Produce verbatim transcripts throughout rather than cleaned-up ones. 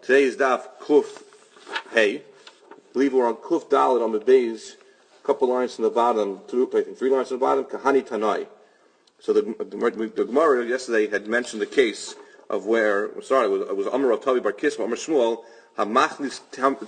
Today is Daf Kuf Hey. I believe we're on Kuf Dalet on the base, a couple lines from the bottom, two, I think three lines from the bottom, Kahani Tanai. So the, the, the Gemara yesterday had mentioned the case of where, sorry, it was, it was Amar of Tavi Bar Kisma, Amar Shmuel, Hamachnitz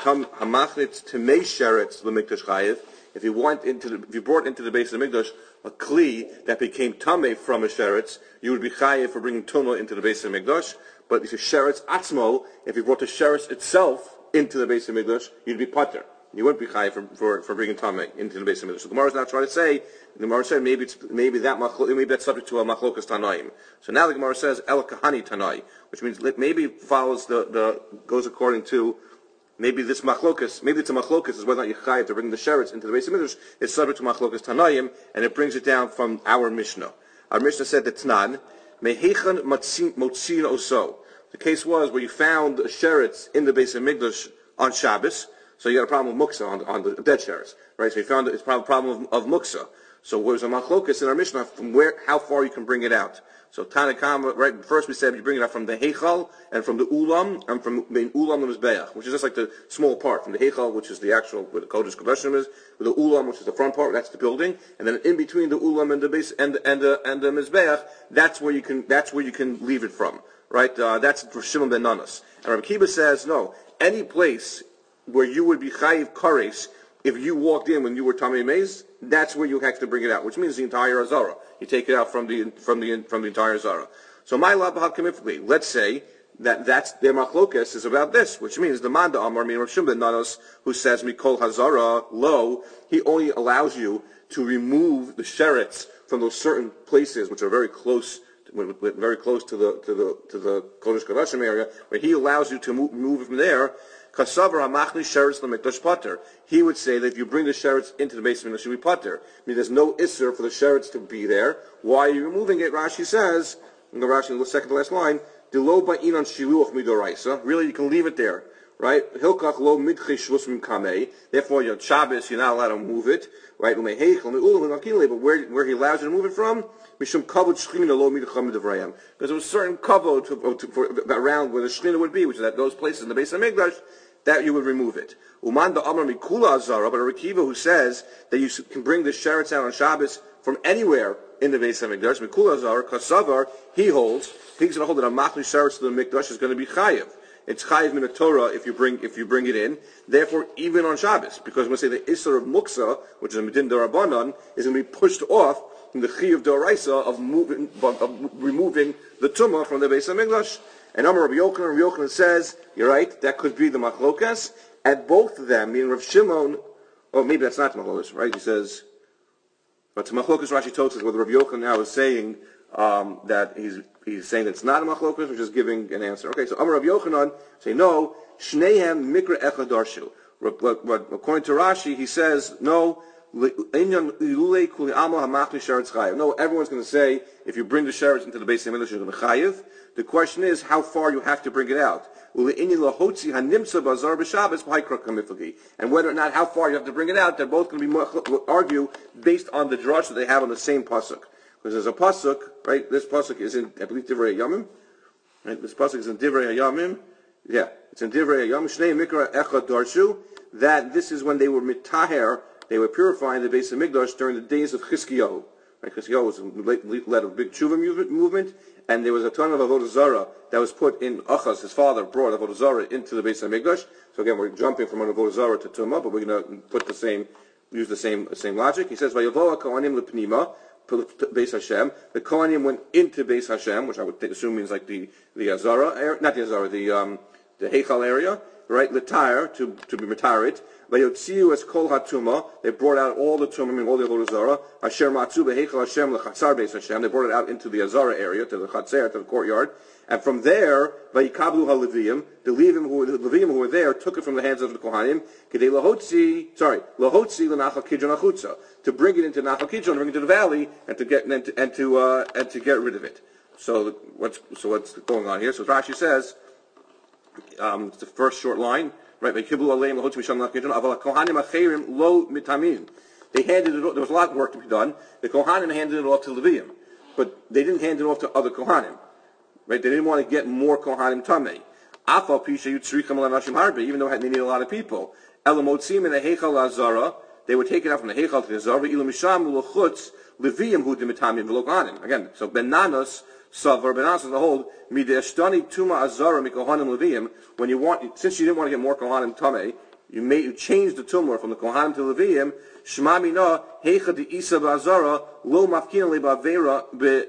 Temei Sheretz L'Mikdash Chayev. If you went into the, if you brought into the base of the Mikdash a kli that became tamei from a sheretz, you would be chayev for bringing tuma into the base of the Mikdash. But if you sheretz atzmo, if you brought the sheretz itself into the base of the Mikdash, you'd be pater. You wouldn't be chayev for, for, for bringing tamei into the base of the Mikdash. So the Gemara is now trying to say, the Gemara said maybe it's, maybe that maybe that's subject to a machlokas tanaim. So now the Gemara says el kahani tanai, which means maybe it follows the, the goes according to. Maybe this machlokas, maybe it's a machlokas is whether or not you're chayav to bring the sheretz into the base of Midrash. It's subject to machlokas Tanaim, and it brings it down from our Mishnah. Our Mishnah said that Tnan mehechan motzin oso. The case was where you found a sheretz in the base of Midrash on Shabbos, so you got a problem with muksa on, on the dead sheretz, right? So you found it's a problem of, of muksa. So there's a machlokas in our Mishnah from where, how far you can bring it out. So Tanakama, right, first we said you bring it out from the Heichal, and from the Ulam, and from the Ulam the Mizbeach, which is just like the small part, from the Heichal, which is the actual, where the Kodesh Kodashim is, with the Ulam, which is the front part, that's the building, and then in between the Ulam and the base, and, and, the, and the Mizbeach, that's where you can, that's where you can leave it from, right? Uh, that's for Shimon ben Nanas. And Rabbi Kiva says, no, any place where you would be Chayiv Kares, if you walked in when you were Tamei Meis, that's where you have to bring it out, which means the entire Azara. You take it out from the from the from the entire Azara. So my labahal kamifli. Let's say that that's their machlokas is about this, which means the Manda Amar meaning Rav Shimon ben Nanos, who says Mikol Hazara lo, he only allows you to remove the sheretz from those certain places which are very close, very close to the to the to the Kodesh Kodashim area, where he allows you to move, move it from there. Kasavar hamachni sheretz l'mikdash pater. He would say that if you bring the sheretz into the base of the Mikdash, you be pater. I mean, there's no isser for the sheretz to be there. Why are you removing it? Rashi says, in the Rashi, in the second to last line, Dilo ba'inan shiluach midoraisa. Really, you can leave it there, right? Hilkach lo midchei shvus mim kamei. Therefore, you're Shabbos, you're not allowed to move it, right? But where where he allows you to move it from, mishum kavod shchina lo midcham midavrayim, because there was a certain kavod to, to, for, around where the shchina would be, which is that those places in the base of Mikdash, that you would remove it. Uman da Amar Mikula Azara, but a Rekiva who says that you can bring the sheretz out on Shabbos from anywhere in the base of Mikdash, Mikula Azara, Kasavar, he holds, he's going to hold that a machli sheretz to the Mikdash is going to be chayiv. It's chayiv min Torah if you bring if you bring it in. Therefore, even on Shabbos, because we're going to say the Isser of Muksa, which is a Medin Darabanan, is going to be pushed off from the Chi of Doraisa of moving, of removing the Tumah from the base of Mikdash. And Amar Rabbi Yochanan, Rabbi Yochanan says, you're right, that could be the machlokas. At both of them, meaning Rav Shimon, oh, maybe that's not the machlokas, right? He says, but to machlokas, Rashi told us whether Rabbi Yochanan now is saying um, that he's he's saying that it's not a machlokas, or just giving an answer. Okay, so Amar Rabbi Yochanan say no, Shnehem Mikra Echad Darshu. According to Rashi, he says no. No, everyone's going to say if you bring the sheretz into the base of the Mikdash, you're going to chayiv. The question is how far you have to bring it out, and whether or not how far you have to bring it out. They're both going to be argue based on the drush that they have on the same pasuk. Because there's a pasuk, right? This pasuk is in, I believe, Divrei Hayamim. Right? This pasuk is in Divrei Hayamim. Yeah, it's in Divrei Hayamim. Shnei Mikra Echad Darshu. That this is when they were mitaher. They were purifying the base of Mikdash during the days of Chizkiyahu. Right? Chizkiyahu was led a big tshuva movement, and there was a ton of avodah zarah that was put in. Achaz, his father, brought avodah zarah into the base of Mikdash. So again, we're jumping from an avodah zarah to tumah, but we're going to put the same, use the same same logic. He says, "Vayavoa kohanim lepnima Beis Hashem." The kohanim went into Beis Hashem, which I would assume means like the the azara, not the azara, the um, the heichal area, right? L'tire to to be retired. Vayotziu as kol hatuma. They brought out all the tumah, meaning all the avodah zarah. Asher matzu beheichal Hashem lechatzar Beis Hashem. They brought it out into the azara area, to the chatzer, to the courtyard. And from there, vayikablu haleviyim. The Levim who the Levim who were there took it from the hands of the kohanim. Kedei lahotzi, sorry, lahotzi lenachal kidron achutza, to bring it into nachal kidron, bring it to the valley, and to get and to and to, uh, and to get rid of it. So what's so what's going on here? So Rashi says, um, it's the first short line. Right, they handed it. There was a lot of work to be done. The Kohanim handed it off to Levim, but they didn't hand it off to other Kohanim. Right, they didn't want to get more Kohanim Tamei. Afal Pisha Yutzricham Lanashim Harbe, even though they need a lot of people. Elamotzim in the Heichal Azara, they would take it out from the Heichal to the Azara, Ilamisham Luchutz, Levium Hu Dimitamim Velokanim. Again, so Benanos, Savar, Benanos is the whole, Mideshtani Tuma Azara Mikohanim Levium, when you want, since you didn't want to get more Kohanim Tameh, you made, you changed the tumor from the Kohanim to Levium, Shema Mina, Heicha de Isa Bazara, Lo Mafkin Le Bavera,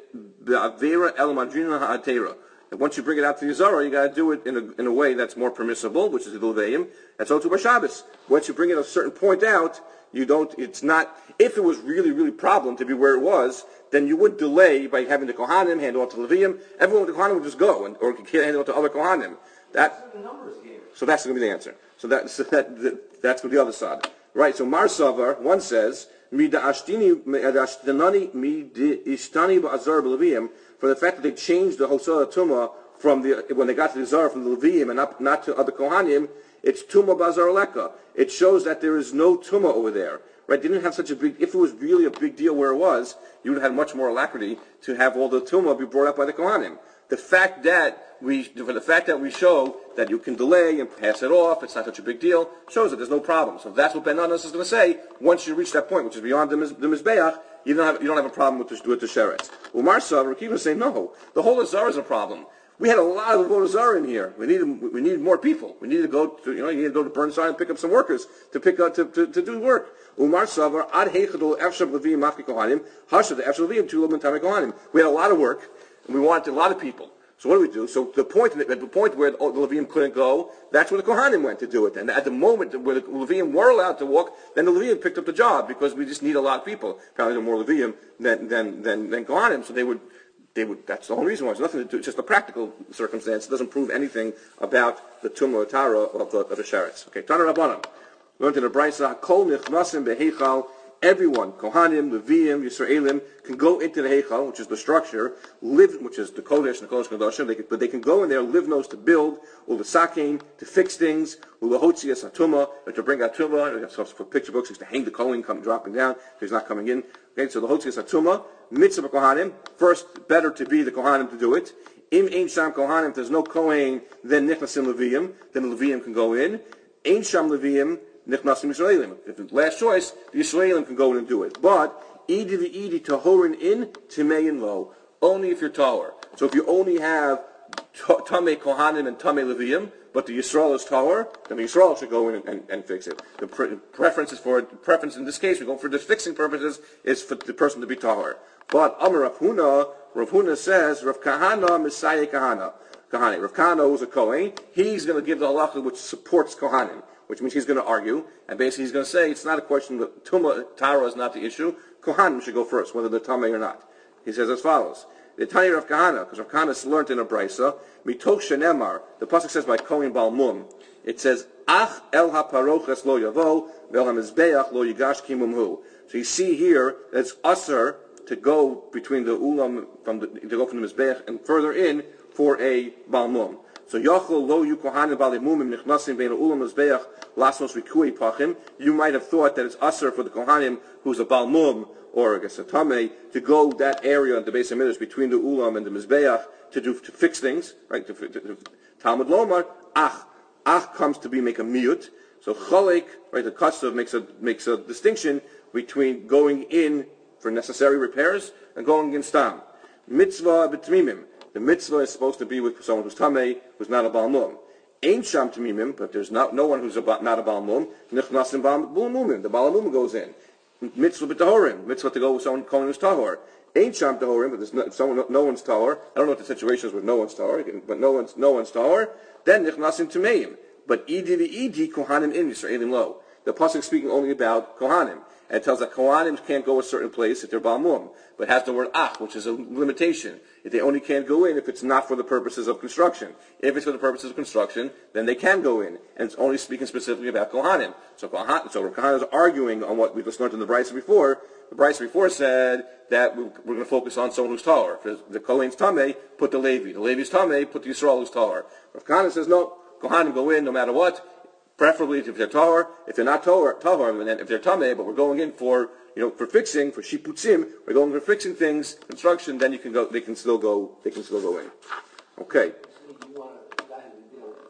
Beavera El Madrina Ha'atera. And once you bring it out to the Zara, you got to do it in a, in a way that's more permissible, which is the Levium. That's also by Shabbos. Once you bring it a certain point out, you don't, it's not, if it was really, really problem to be where it was, then you would delay by having the Kohanim hand off to Levium. Everyone with the Kohanim would just go, and, or hand it off to other Kohanim. That, so that's going to be the answer. So, that, so that, that that's going to be the other side. Right, so Mar Savar, one says, Mida Ashtini, Ashtanani, Mida Ishtani Ba'azar B'Levium, for the fact that they changed the Hosala Tumah from the, when they got to the Zara from the Levium and not, not to other Kohanim, it's Tumah Bazar Leka. It shows that there is no Tumah over there. Right? They didn't have such a big, if it was really a big deal where it was, you would have had much more alacrity to have all the Tumah be brought up by the Kohanim. The fact that we, for the fact that we show that you can delay and pass it off, it's not such a big deal, shows that there's no problem. So that's what Ben Anas is going to say. Once you reach that point, which is beyond the, the Mizbeach, you don't have you don't have a problem with the, with the Sheretz. Umar Sav, Rekiva is saying no. The whole Azar is a problem. We had a lot of Azar in here. We needed we needed more people. We needed to go to you know you need to go to Burnside and pick up some workers to pick up to, to, to do work. Umar Savar ad heichadol efshab levim mafki kohanim hashav the efshab levim tu levim tamei kohanim. We had a lot of work and we wanted a lot of people. So what do we do? So the point, at the point where the Levium couldn't go, that's where the Kohanim went to do it. And at the moment where the Levium were allowed to walk, then the Levium picked up the job because we just need a lot of people. Probably no more Levium than than than, than Kohanim. So they would they would. That's the whole reason why. It's nothing to do. It's just a practical circumstance. It doesn't prove anything about the Tumah or Tara of the of the Sheretz. Okay, Tana Rabbanan. We went to the Braysa. Kol nichnasim beheichal. Everyone, Kohanim, Leviim, Yisraelim, can go into the Heichal, which is the structure, live, which is the Kodesh and the Kodesh Kodashim, they can, but they can go in there, live knows to build, Ulasakin, to fix things, Ulahotzias Atuma, to bring out Tumah, for picture books, to hang the Kohen, come dropping down, so he's not coming in. Okay, so the Hotzias Atuma, Mitzvah Kohanim, first, better to be the Kohanim to do it. Im Ein Sham Kohanim, if there's no Kohen, then Nichnasim Leviim, then the Leviim can go in. Ein Sham Leviim, Nichnasim Yisraelim. If the last choice, the Yisraelim can go in and do it. But Edi v'Edi Tahorin in Timein lo. Only if you're Tahor. So if you only have Tamei Kohanim and Tamei Leviim, but the Yisrael is Tahor, then the Yisrael should go in and, and, and fix it. The pre- preference is for preference in this case, we go for the fixing purposes, is for the person to be Tahor. But Amar Rav Huna, Rav Huna says Rav Kahana Messiah Kahana. Kahane. Rav Kahana was a Kohen. He's going to give the halacha which supports Kohanim, which means he's going to argue, and basically he's going to say it's not a question that Tumah, Tara is not the issue. Kohanim should go first, whether they're Tamei or not. He says as follows. The Tanya Rav Kahana, because Rav Kahana is learned in a Brisa, Mitoch Shenemar, the Pasuk says by Kohen Balmum, it says, Ach el ha-paroches lo yavo, vel ha-mizbeach lo yigash kimumhu. So you see here, that it's usher to go between the ulam, from the, to go from the Mizbeach and further in for a Balmum. So Yachol lo yu kohanim balimumim nichnasim bein ulam mizbeach lasnos rikui pachim. You might have thought that it's usher for the kohanim who's a balmum or I guess a tamei to go that area in the base of midrash between the ulam and the mizbeach to do to fix things, right? To, to, to, Talmud lomar ach ach comes to be make a miyut. So chalek, right? The Kotsav makes a makes a distinction between going in for necessary repairs and going in stam. Mitzvah b'tmimim. The mitzvah is supposed to be with someone who's tamei, who's not a balmum. Ain't sham tamimim, but there's not no one who's a, not a balmum. Nichnasim balmumim. The balmum goes in. Mitzvah b'tahorim. Mitzvah to go with someone calling who's tahor. Ain't sham tahorim, but there's no, someone no one's tahor. I don't know what the situation is with no one's tahor, but no one's no one's tahor. Then nichnasim tameim. But idi v'idi kohanim in Yisraelim lo. The pasuk is speaking only about kohanim. And it tells that Kohanim can't go a certain place if they're Balmum, but it has the word Ach, which is a limitation. If they only can't go in if it's not for the purposes of construction. If it's for the purposes of construction, then they can go in, and it's only speaking specifically about Kohanim. So Kohan, so Kohanim is arguing on what we just learned in the Brisa before. The Brisa before said that we're going to focus on someone who's Tahor. If the Kohen's Tamei, put the Levi. The Levi's Tamei, put the Yisrael who's Tahor. Rav Kahana says no, Kohanim go in no matter what. Preferably if they're tahor, if they're not tahor, tahor, and then if they're tamei, but we're going in for, you know, for fixing, for shiputzim, we're going for fixing things, construction, then you can go, they can still go, they can still go in. Okay.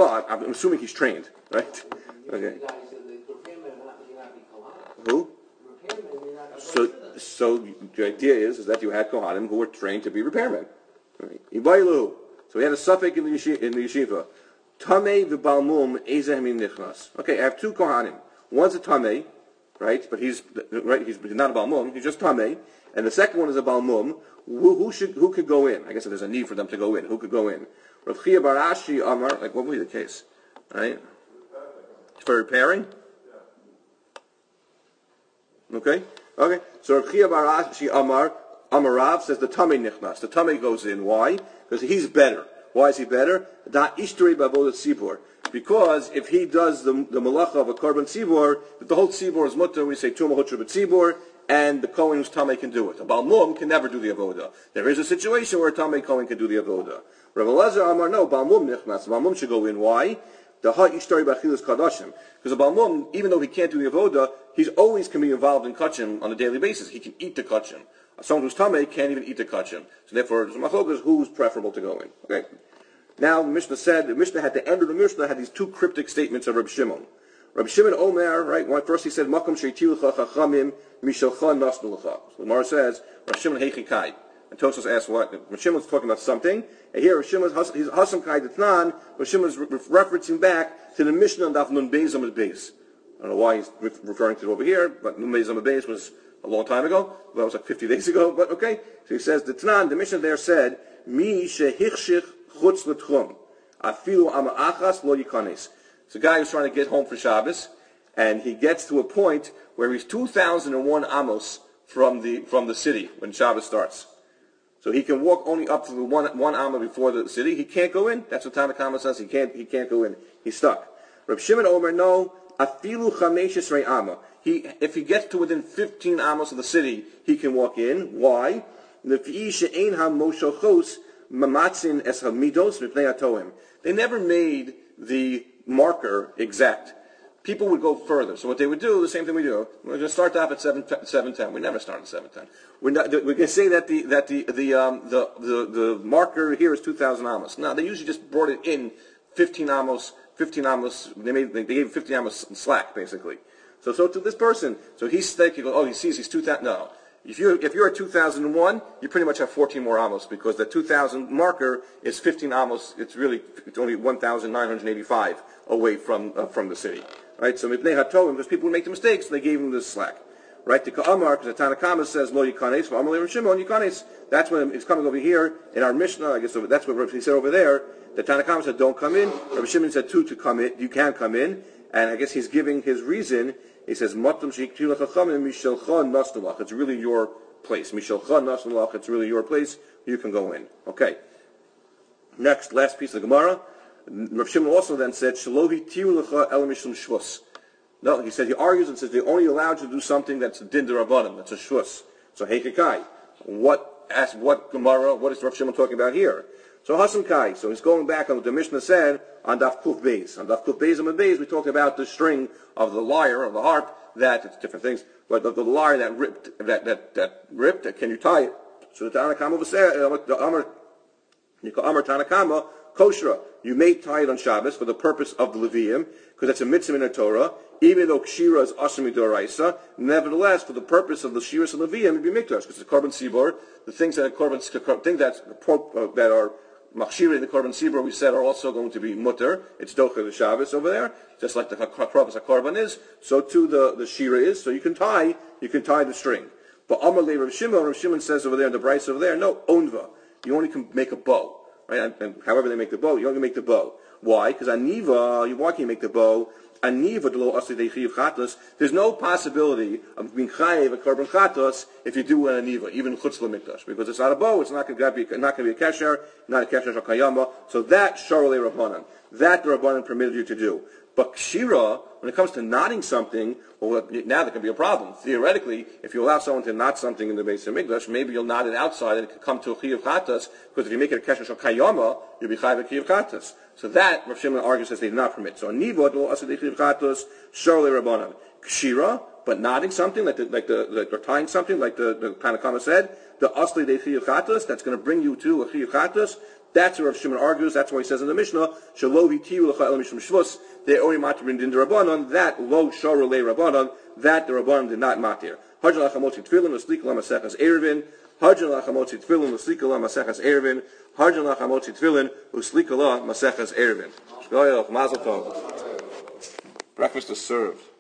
but I'm assuming he's trained, right? Okay. Who? So, so the idea is, is that you had Kohanim who were trained to be repairmen. Right? So we had a suffix in the yeshiva. In the yeshiva. Tamei v'balmum ezehmin nichnas. Okay, I have two Kohanim. One's a Tamei, right? But he's right. He's not a balmum. He's just Tamei. And the second one is a balmum. Who, who should? Who could go in? I guess if there's a need for them to go in, who could go in? Rav Chia bar Ashi Amar. Like what would be the case? Right? For repairing. Okay. Okay. So Rav Chia bar Ashi Amar Amarav says the Tamei nichnas. The Tamei goes in. Why? Because he's better. Why is he better? Da ishtari bavodat tzibur. Because if he does the, the malacha of a korban tzibur, the whole tzibur is mutter, we say tumah hutra b'tzibur, and the kohen who's tamei can do it. A balmum can never do the avoda. There is a situation where a tamei kohen can do the avoda. Rav Elazar Amar, no, balmum nichnas. Balmum should go in. Why? The ha ishtari b'achilas kadashim. Because a balmum, even though he can't do the avoda, he's always can be involved in kachim on a daily basis. He can eat the kachim. Someone who's tamei can't even eat the kachim. So therefore, the machlokas who's preferable to go in. Okay. Now the Mishnah said the Mishnah had the end of the Mishnah had these two cryptic statements of Reb Shimon. Reb Shimon Omer, right? Well, first he said Makom sheitilucha chachamim mishalcha nasnu lecha. So the Gemara says Reb Shimon heichikai. And Tosfos asks what Reb Shimon's talking about something, and here Reb Shimon's he's hasam kai detnan. Reb Shimon's re- referencing back to the Mishnah on Daf Nun Beis Amud Beis. I don't know why he's re- referring to it over here, but Nun Beis Amud Beis was a long time ago. Well, that was like fifty days ago. But okay, so he says the Tnan. The Mishnah there said Mi shehichshich. Chutz l'tchum, afilu ama achas lo yikanes. It's a guy who's trying to get home for Shabbos, and he gets to a point where he's two thousand and one amos from the from the city when Shabbos starts. So he can walk only up to the one one amma before the city. He can't go in. That's what Tanna Kama says. He can't. He can't go in. He's stuck. Reb Shimon Omer, no, afilu chameshes rei amma. He if he gets to within fifteen amos of the city, he can walk in. Why? Lefi she'ein ha-moshochos. They never made the marker exact. People would go further. So what they would do, the same thing we do, we're going to start off at seven ten. We never start at seven ten. We're not, we can say that the that the the um, the, the the marker here is two thousand amos. No, they usually just brought it in fifteen amos. Fifteen amos. They made they gave fifteen amos slack basically. So so to this person, so he's thinking, oh, he sees he's two thousand. No. If you're, if you're at two thousand one, you pretty much have fourteen more amos because the two thousand marker is fifteen amos. It's really, it's only one thousand nine hundred eighty-five away from uh, from the city. Right? So Mipnei HaToim, because people would make the mistakes, they gave him this slack. Right? The Ka'amar, because the Tanna Kama says, Lo Yikanes, for Amalei Shimon Yikanes. That's when it's coming over here in our Mishnah, I guess that's what he said over there. The Tanna Kama said, don't come in. Rabbi Shimon said, two to come in, you can come in. And I guess he's giving his reason. He says, it's really your place. It's really your place. You can go in. Okay. Next, last piece of the Gemara. Rav Shimon also then said, no, he said, he argues and says, they only allowed you to do something that's a din d'Rabbanan, that's a shvus. So, heikikai. What, ask what Gemara, what is Rav Shimon talking about here? So Hasan Kai, so he's going back on what the Mishnah said on Daf Kuf Beis. On Daf Kuf Beis and Beis, we talked about the string of the lyre, of the harp, that, it's different things, but the, the lyre that ripped, that, that, that ripped, can you tie it? So the Tanna Kama said, the Amar, you call Amar Tanna Kama, Koshra, you may tie it on Shabbos for the purpose of the Levium, because that's a mitzvah in the Torah, even though Kshira is Asher Midoraisa, nevertheless, for the purpose of the Shiras and Levium, it'd be Mikdash, because the Korban Sibor, the things that are Korban, things that, uh, that are Machshira in the Korban Sibor, we said, are also going to be mutter. It's Docha the Shabbos over there, just like the Krovas HaKorban is. So too the, the Shira is. So you can tie, you can tie the string. But Amar Le Rav Shimon, Rav Shimon says over there in the Bryce over there, no, onva. You only can make a bow. Right? And, and however they make the bow, you only make the bow. Why? Because Aniva, you why can you make the bow? Aniva de lo asli de chiv chatos. There's no possibility of being chayiv a korban chatos if you do an aniva, even chutz l'mikdash, because it's not a bow. It's not going to be not going to be a kesher, not a kesher shakayama. So that sharolei rabbanan, that the rabbanan permitted you to do. But kshira, when it comes to knotting something, well, now there can be a problem. Theoretically, if you allow someone to knot something in the base of Mikdash, maybe you'll knot it outside and it could come to a chiyav chatas, because if you make it a kesher shakayama, you'll be chayiv a chiyav chatas. So that, Rav Shimon argues, says they do not permit. So nivot lo asad chiyav chatas, sharolei rabbanan. Kshira, but knotting something, like the, like the, like, or tying something, like the, the Tanna Kama said, the asli de chiyav chatas, that's going to bring you to a chiyav chatas, That's where Rav Shimon argues. That's why he says in the Mishnah, Shalo hitiru l'cha el mishum shvus, they only matir in din rabbanon, that lo shara le rabbanon, that the rabbanon did not matir. Harjan lachamotzi tefillin, l'slikal ha'masechas erevin, Harjan lachamotzi tefillin, l'slikal ha'masechas erevin, Harjan lachamotzi tefillin, l'slikal ha'masechas erevin. Shkoyach, mazel tov. Breakfast is served.